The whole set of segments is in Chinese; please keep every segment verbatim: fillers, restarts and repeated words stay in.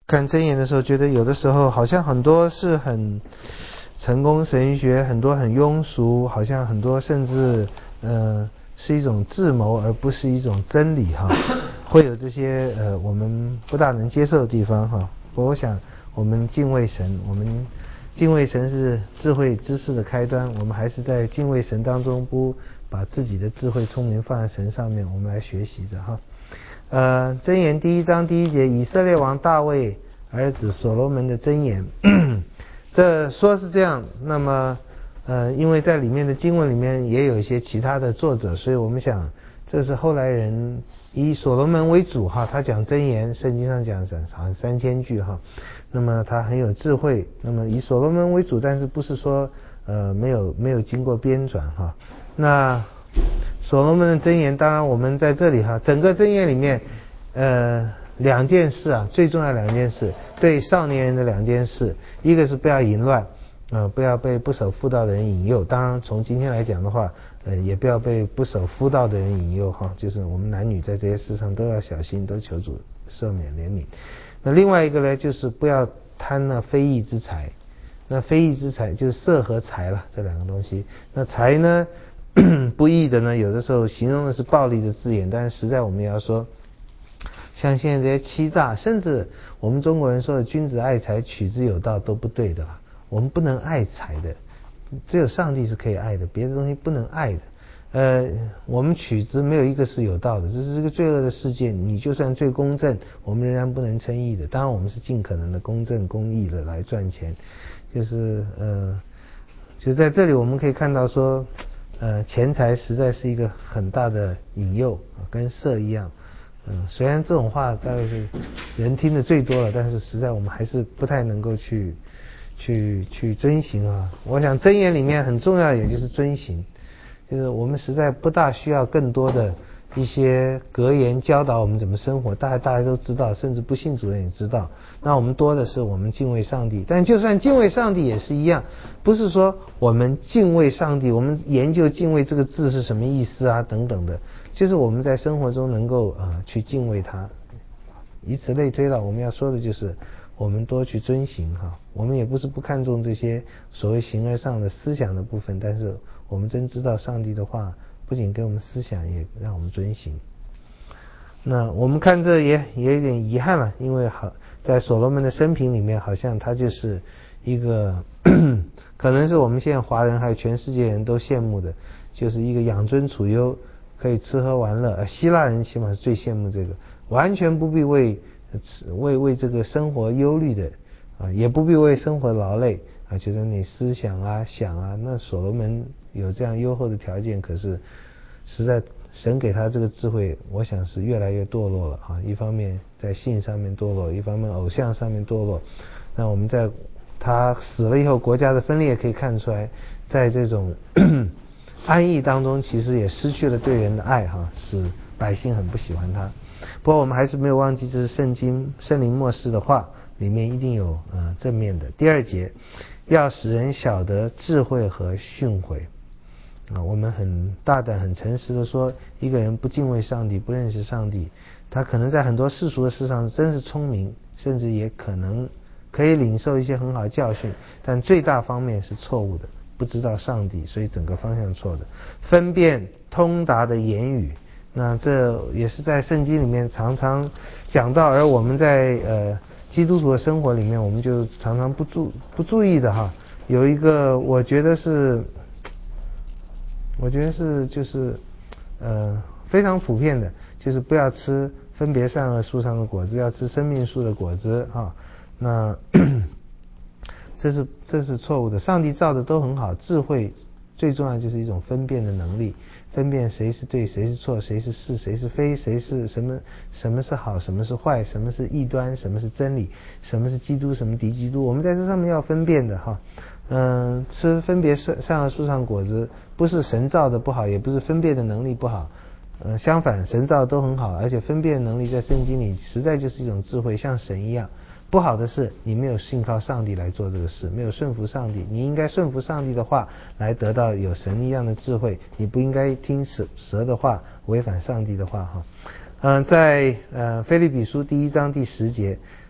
看箴言的时候，觉得有的时候好像很多是很成功神学，很多很庸俗，好像很多甚至呃是一种智谋，而不是一种真理哈，会有这些呃我们不大能接受的地方哈。不过我想我们敬畏神，我们敬畏神是智慧知识的开端，我们还是在敬畏神当中不把自己的智慧聪明放在神上面，我们来学习着哈。呃，箴言第一章第一节，以色列王大卫儿子所罗门的箴言。这说是这样，那么呃，因为在里面的经文里面也有一些其他的作者，所以我们想这是后来人以所罗门为主哈，他讲箴言，圣经上讲好像三千句哈，那么他很有智慧，那么以所罗门为主，但是不是说呃没有没有经过编纂哈。那所罗门的箴言，当然我们在这里哈，整个箴言里面呃两件事啊，最重要两件事，对少年人的两件事，一个是不要淫乱，呃不要被不守妇道的人引诱，当然从今天来讲的话，呃也不要被不守妇道的人引诱哈，就是我们男女在这些事上都要小心，都求主赦免怜悯。那另外一个呢，就是不要贪那非义之财，那非义之财就是色和财了，这两个东西。那财呢不义的呢，有的时候形容的是暴力的字眼，但是实在我们也要说，像现在这些欺诈，甚至我们中国人说的君子爱财，取之有道，都不对的啦。我们不能爱财的，只有上帝是可以爱的，别的东西不能爱的。呃，我们取之没有一个是有道的，这是一个罪恶的世界。你就算最公正，我们仍然不能称义的。当然，我们是尽可能的公正公义的来赚钱，就是呃，就在这里我们可以看到说。呃，钱财实在是一个很大的引诱，跟色一样。嗯、呃，虽然这种话大概是人听的最多了，但是实在我们还是不太能够去去去遵行啊。我想箴言里面很重要，也就是遵行，就是我们实在不大需要更多的一些格言教导我们怎么生活，大家大家都知道，甚至不信主人也知道。那我们多的是我们敬畏上帝，但就算敬畏上帝也是一样，不是说我们敬畏上帝，我们研究敬畏这个字是什么意思啊等等的，就是我们在生活中能够啊、呃、去敬畏它。以此类推了，我们要说的就是我们多去遵行哈。我们也不是不看重这些所谓形而上的思想的部分，但是我们真知道上帝的话不仅给我们思想，也让我们遵行。那我们看这也也有点遗憾了，因为好在所罗门的生平里面，好像他就是一个可能是我们现在华人还有全世界人都羡慕的，就是一个养尊处优，可以吃喝玩乐。希腊人起码是最羡慕这个，完全不必为为为这个生活忧虑的啊，也不必为生活劳累啊，就在你思想啊想啊。那所罗门有这样优厚的条件，可是实在神给他这个智慧，我想是越来越堕落了啊！一方面在性上面堕落，一方面偶像上面堕落。那我们在他死了以后，国家的分裂可以看出来，在这种安逸当中，其实也失去了对人的爱哈，使百姓很不喜欢他。不过我们还是没有忘记，这是圣经圣灵默示的话，里面一定有呃正面的。第二节，要使人晓得智慧和训诲。啊，我们很大胆很诚实的说，一个人不敬畏上帝，不认识上帝，他可能在很多世俗的事上真是聪明，甚至也可能可以领受一些很好的教训，但最大方面是错误的，不知道上帝，所以整个方向错的。分辨通达的言语，那这也是在圣经里面常常讲到，而我们在呃基督徒的生活里面，我们就常常不注不注意的哈。有一个我觉得是我觉得是就是呃非常普遍的，就是不要吃分别善恶树上的果子，要吃生命树的果子啊。那这是这是错误的。上帝造的都很好，智慧最重要就是一种分辨的能力，分辨谁是对谁是错，谁是是谁是非，谁是什么什么是好，什么是坏，什么是异端，什么是真理，什么是基督，什么敌基督，我们在这上面要分辨的哈。嗯、呃，吃分别善恶树上果子，不是神造的不好，也不是分辨的能力不好，呃，相反，神造的都很好，而且分辨能力在圣经里实在就是一种智慧，像神一样。不好的是你没有信靠上帝来做这个事，没有顺服上帝。你应该顺服上帝的话来得到有神一样的智慧，你不应该听蛇蛇的话，违反上帝的话哈。嗯、呃，在呃腓立比书第一章第十节，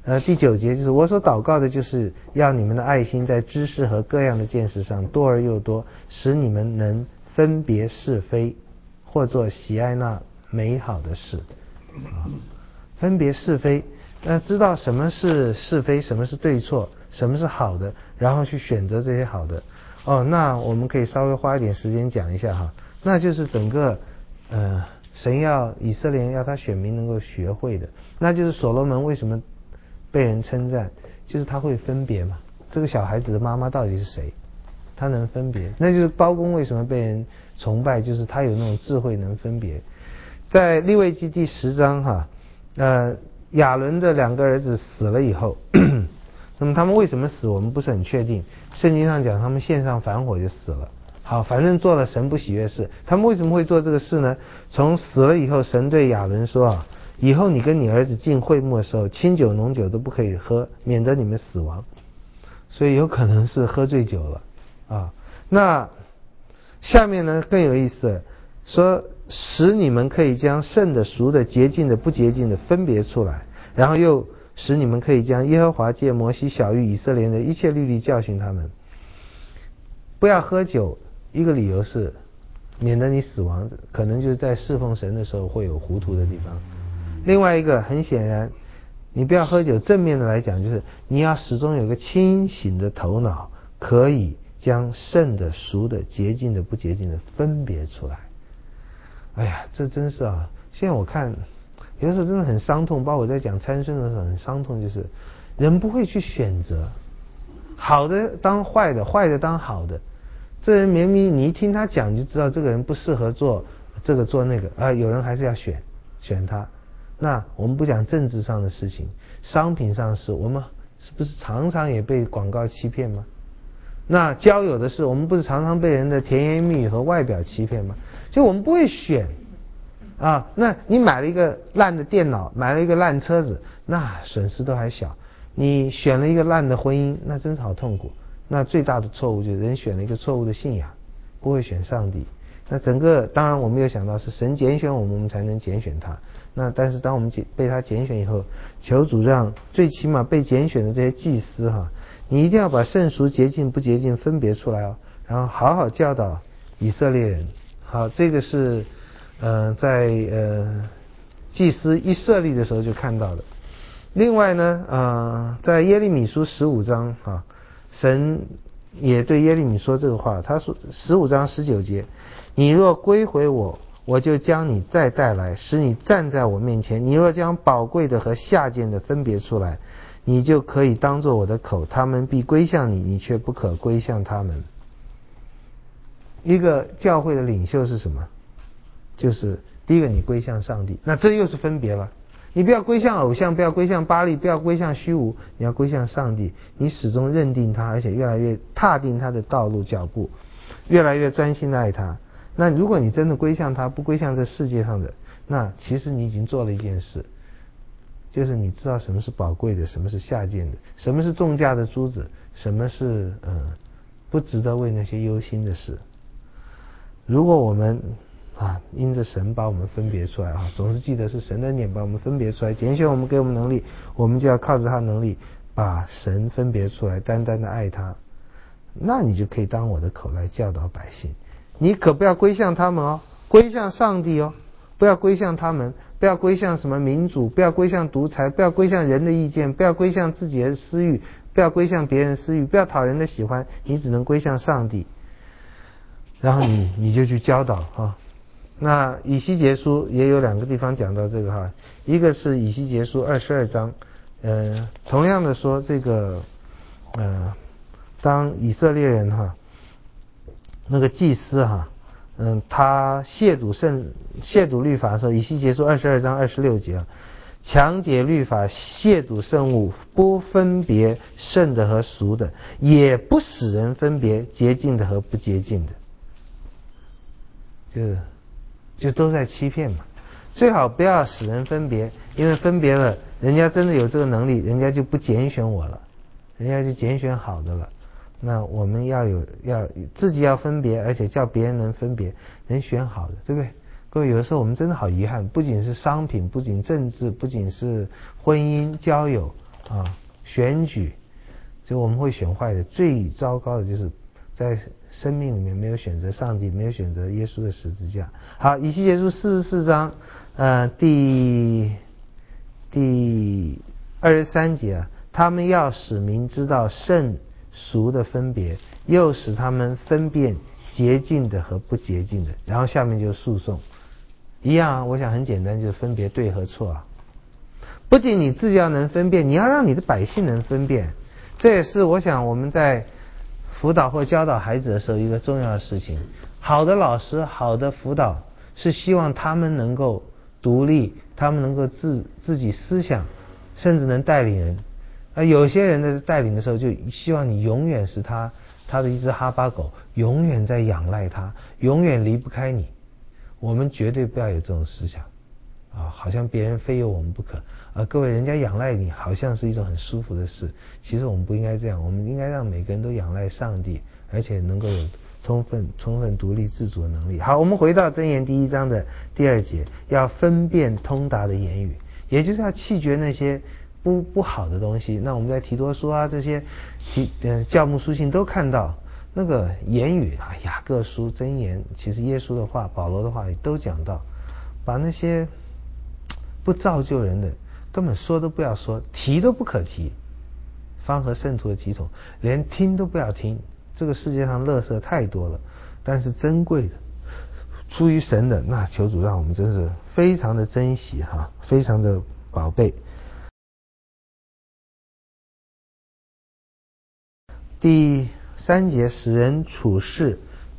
呃，第九节就是我所祷告的，就是要你们的爱心在知识和各样的见识上多而又多，使你们能分别是非，或作喜爱那美好的事。啊，分别是非，那知道什么是是非，什么是对错，什么是好的，然后去选择这些好的。哦，那我们可以稍微花一点时间讲一下哈，那就是整个呃神要以色列人要他选民能够学会的，那就是所罗门为什么被人称赞，就是他会分别嘛。这个小孩子的妈妈到底是谁？他能分别。那就是包公为什么被人崇拜，就是他有那种智慧能分别。在利未记第十章哈，呃，亚伦的两个儿子死了以后，那么他们为什么死，我们不是很确定。圣经上讲他们献上反火就死了。好，反正做了神不喜悦事。他们为什么会做这个事呢？从死了以后，神对亚伦说啊，以后你跟你儿子进会幕的时候，清酒浓酒都不可以喝，免得你们死亡。所以有可能是喝醉酒了啊。那下面呢更有意思，说使你们可以将圣的、俗的、洁净的、不洁净的分别出来，然后又使你们可以将耶和华借摩西晓谕以色列人的一切律例教训他们。不要喝酒，一个理由是免得你死亡，可能就是在侍奉神的时候会有糊涂的地方。另外一个很显然，你不要喝酒，正面的来讲就是你要始终有个清醒的头脑，可以将圣的、俗的、洁净的、不洁净的分别出来。哎呀，这真是啊！现在我看有的时候真的很伤痛，包括我在讲参孙的时候很伤痛，就是人不会去选择好的当坏的，坏的当好的。这人明明你一听他讲就知道这个人不适合做这个做那个，啊，有人还是要选选他。那我们不讲政治上的事情，商品上的事，我们是不是常常也被广告欺骗吗？那交友的事，我们不是常常被人的甜言蜜语和外表欺骗吗？就我们不会选啊。那你买了一个烂的电脑，买了一个烂车子，那损失都还小。你选了一个烂的婚姻，那真是好痛苦。那最大的错误就是人选了一个错误的信仰，不会选上帝。那整个当然我们有想到是神拣选我们，我们才能拣选他。那但是当我们被他拣选以后，求主让最起码被拣选的这些祭司哈，你一定要把圣俗洁净不洁净分别出来哦，然后好好教导以色列人。好，这个是呃在呃祭司一设立的时候就看到的。另外呢，呃在耶利米书十五章哈，神也对耶利米说这个话，他说十五章十九节，你若归回我，我就将你再带来，使你站在我面前。你若将宝贵的和下贱的分别出来，你就可以当作我的口，他们必归向你，你却不可归向他们。一个教会的领袖是什么？就是第一个，你归向上帝，那这又是分别了。你不要归向偶像，不要归向巴力，不要归向虚无，你要归向上帝。你始终认定他，而且越来越踏定他的道路脚步，越来越专心的爱他。那如果你真的归向他，不归向这世界上的，那其实你已经做了一件事，就是你知道什么是宝贵的，什么是下贱的，什么是重价的珠子，什么是呃不值得为那些忧心的事。如果我们啊因着神把我们分别出来啊，总是记得是神的恩典把我们分别出来，拣选我们，给我们能力，我们就要靠着他能力把神分别出来，单单的爱他。那你就可以当我的口来教导百姓。你可不要归向他们哦，归向上帝哦，不要归向他们，不要归向什么民主，不要归向独裁，不要归向人的意见，不要归向自己的私欲，不要归向别人的私欲，不要讨人的喜欢，你只能归向上帝。然后你你就去教导哈。那以西结书也有两个地方讲到这个哈，一个是以西结书二十二章，呃，同样的说这个呃，当以色列人哈，那个祭司哈，嗯，他亵渎圣亵渎律法的时候，以西结书二十二章二十六节啊，强解律法，亵渎圣物，不分别圣的和俗的，也不使人分别洁净的和不洁净的。就就都在欺骗嘛，最好不要使人分别，因为分别了，人家真的有这个能力，人家就不拣选我了，人家就拣选好的了。那我们要有要自己要分别，而且叫别人能分别，能选好的，对不对？各位，有的时候我们真的好遗憾，不仅是商品，不仅政治，不仅是婚姻交友， 啊，选举，就我们会选坏的。最糟糕的就是在生命里面没有选择上帝，没有选择耶稣的十字架。好，以西结书四十四章，呃，第第二十三节啊，他们要使民知道圣俗的分别，又使他们分辨洁净的和不洁净的。然后下面就是诉讼，一样啊，我想很简单，就是分别对和错啊。不仅你自己要能分辨，你要让你的百姓能分辨。这也是我想我们在辅导或教导孩子的时候一个重要的事情。好的老师，好的辅导是希望他们能够独立，他们能够自自己思想，甚至能带领人。而有些人在带领的时候，就希望你永远是他他的一只哈巴狗，永远在仰赖他，永远离不开你。我们绝对不要有这种思想啊，好像别人非有我们不可啊！各位，人家仰赖你，好像是一种很舒服的事。其实我们不应该这样，我们应该让每个人都仰赖上帝，而且能够有充分、充分独立自主的能力。好，我们回到箴言第一章的第二节，要分辨通达的言语，也就是要弃绝那些不不好的东西。那我们在提多书啊这些提呃教牧书信都看到。那个言语啊，雅各书、箴言，其实耶稣的话、保罗的话里都讲到，把那些不造就人的根本说都不要说，提都不可提。方和圣徒的体统，连听都不要听。这个世界上垃圾太多了，但是珍贵的，出于神的，那求主让我们真是非常的珍惜哈，非常的宝贝。第三节，使人处事，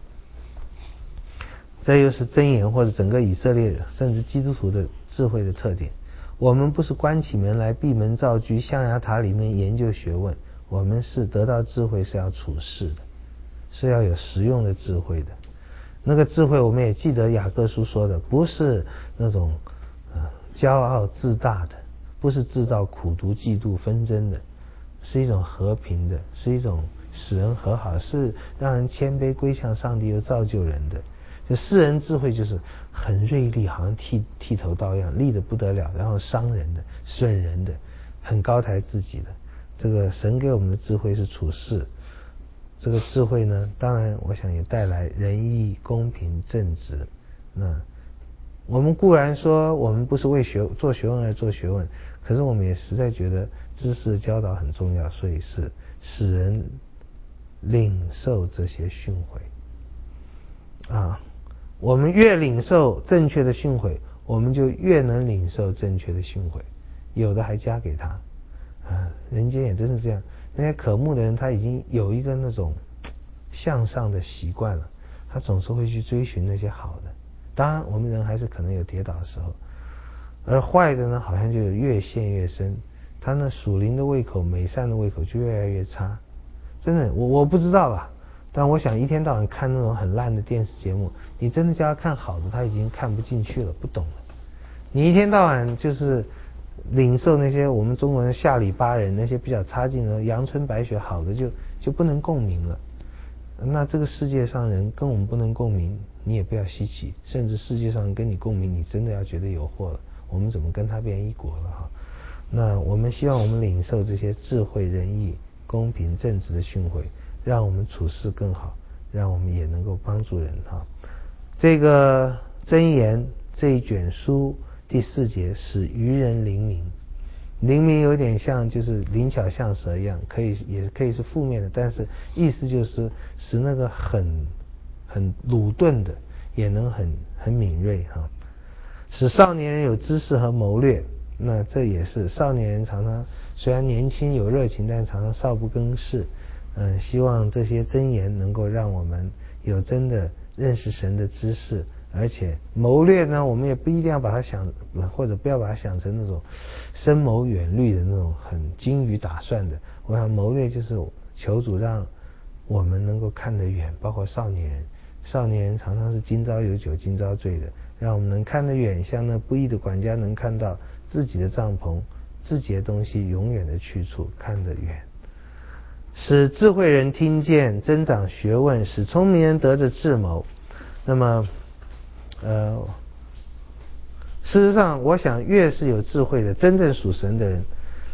这又是箴言或者整个以色列甚至基督徒的智慧的特点。我们不是关起门来闭门造车，象牙塔里面研究学问，我们是得到智慧，是要处事的，是要有实用的智慧的。那个智慧我们也记得雅各书说的，不是那种呃骄傲自大的，不是制造苦毒嫉妒纷争的，是一种和平的，是一种使人和好，是让人谦卑归向上帝又造就人的。就世人智慧就是很锐利，好像剃剃头刀一样，利得不得了，然后伤人的、损人的，很高抬自己的。这个神给我们的智慧是处事，这个智慧呢，当然我想也带来仁义、公平、正直。那我们固然说我们不是为学做学问而做学问，可是我们也实在觉得知识教导很重要，所以是使人领受这些训诲啊。我们越领受正确的训诲，我们就越能领受正确的训诲，有的还加给他啊。人间也真是这样，那些渴慕的人他已经有一个那种向上的习惯了，他总是会去追寻那些好的。当然我们人还是可能有跌倒的时候，而坏的呢好像就越陷越深，他那属灵的胃口、美善的胃口就越来越差。真的，我我不知道啦，但我想一天到晚看那种很烂的电视节目，你真的叫他看好的，他已经看不进去了，不懂了。你一天到晚就是领受那些我们中国人下里巴人那些比较差劲的阳春白雪，好的就就不能共鸣了。那这个世界上人跟我们不能共鸣，你也不要稀奇，甚至世界上人跟你共鸣，你真的要觉得有祸了。我们怎么跟他变一国了哈？那我们希望我们领受这些智慧、仁义、公平、正直的训诲，让我们处事更好，让我们也能够帮助人哈。这个箴言这一卷书第四节，使愚人灵明。灵明有点像就是灵巧像蛇一样，可以也可以是负面的，但是意思就是使那个很很鲁钝的也能很很敏锐哈。使少年人有知识和谋略，那这也是少年人常常虽然年轻有热情，但常常少不更事。嗯，希望这些箴言能够让我们有真的认识神的知识，而且谋略呢，我们也不一定要把它想，或者不要把它想成那种深谋远虑的那种很精于打算的。我想谋略就是求主让我们能够看得远，包括少年人，少年人常常是今朝有酒今朝醉的，让我们能看得远，像那不义的管家能看到自己的帐篷、自己的东西永远的去处，看得远。使智慧人听见，增长学问，使聪明人得着智谋。那么呃，事实上我想越是有智慧的真正属神的人，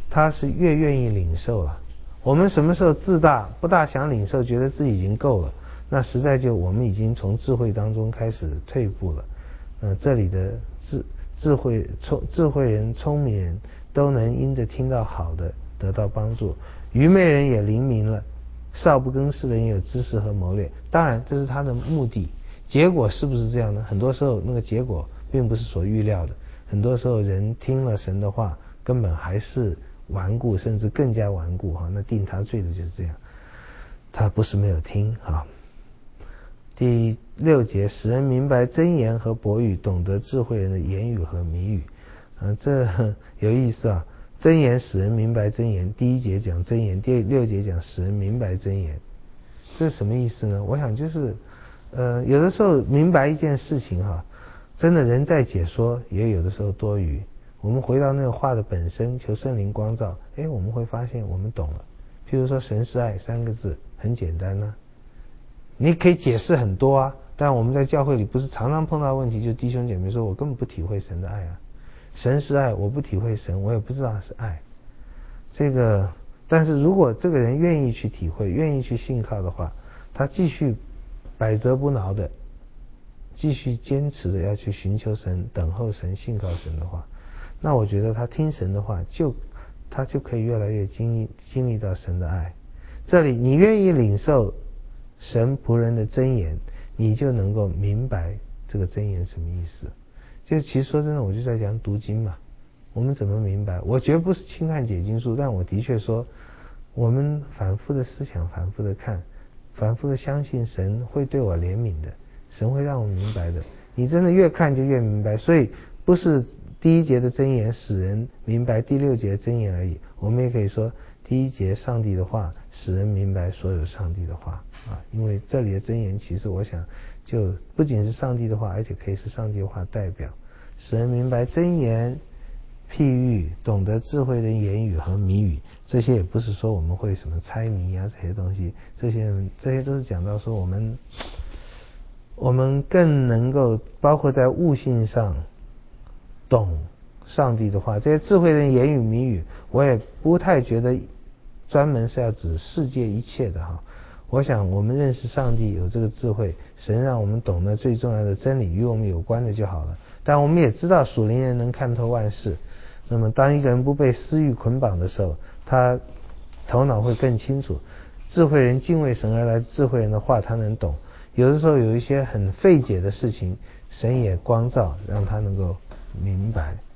他是越愿意领受了。我们什么时候自大，不大想领受，觉得自己已经够了，那实在就我们已经从智慧当中开始退步了。呃，这里的智智慧聪智慧人、聪明人都能因着听到好的得到帮助，愚昧人也灵明了，少不更事的人有知识和谋略。当然这是他的目的，结果是不是这样呢？很多时候那个结果并不是所预料的，很多时候人听了神的话根本还是顽固，甚至更加顽固哈，那定他罪的就是这样，他不是没有听哈。第六节，使人明白真言和博语，懂得智慧人的言语和谜语。啊，这有意思啊！真言使人明白真言，第一节讲真言，第六节讲使人明白真言，这是什么意思呢？我想就是，呃，有的时候明白一件事情哈，真的人在解说也有的时候多余。我们回到那个话的本身，求圣灵光照，哎，我们会发现我们懂了。譬如说神是爱三个字，很简单呢、啊。你可以解释很多啊，但我们在教会里不是常常碰到问题，就弟兄姐妹说我根本不体会神的爱啊，神是爱，我不体会神，我也不知道是爱。这个，但是如果这个人愿意去体会，愿意去信靠的话，他继续百折不挠的，继续坚持的要去寻求神、等候神、信靠神的话，那我觉得他听神的话，就他就可以越来越经历经历到神的爱。这里你愿意领受神仆人的真言，你就能够明白这个真言什么意思。就其实说真的，我就在讲读经嘛，我们怎么明白？我绝不是轻看解经书，但我的确说，我们反复的思想，反复的看，反复的相信神会对我怜悯的，神会让我明白的。你真的越看就越明白，所以不是第一节的真言使人明白第六节的真言而已，我们也可以说第一节上帝的话使人明白所有上帝的话啊，因为这里的真言其实我想就不仅是上帝的话，而且可以是上帝的话代表，使人明白真言、譬喻，懂得智慧的言语和谜语。这些也不是说我们会什么猜谜啊这些东西，这些这些都是讲到说我们我们更能够包括在悟性上懂上帝的话。这些智慧的言语谜语我也不太觉得专门是要指世界一切的哈。我想我们认识上帝有这个智慧，神让我们懂得最重要的真理与我们有关的就好了。但我们也知道属灵人能看透万事，那么当一个人不被私欲捆绑的时候，他头脑会更清楚。智慧人敬畏神而来，智慧人的话他能懂。有的时候有一些很费解的事情，神也光照让他能够明白。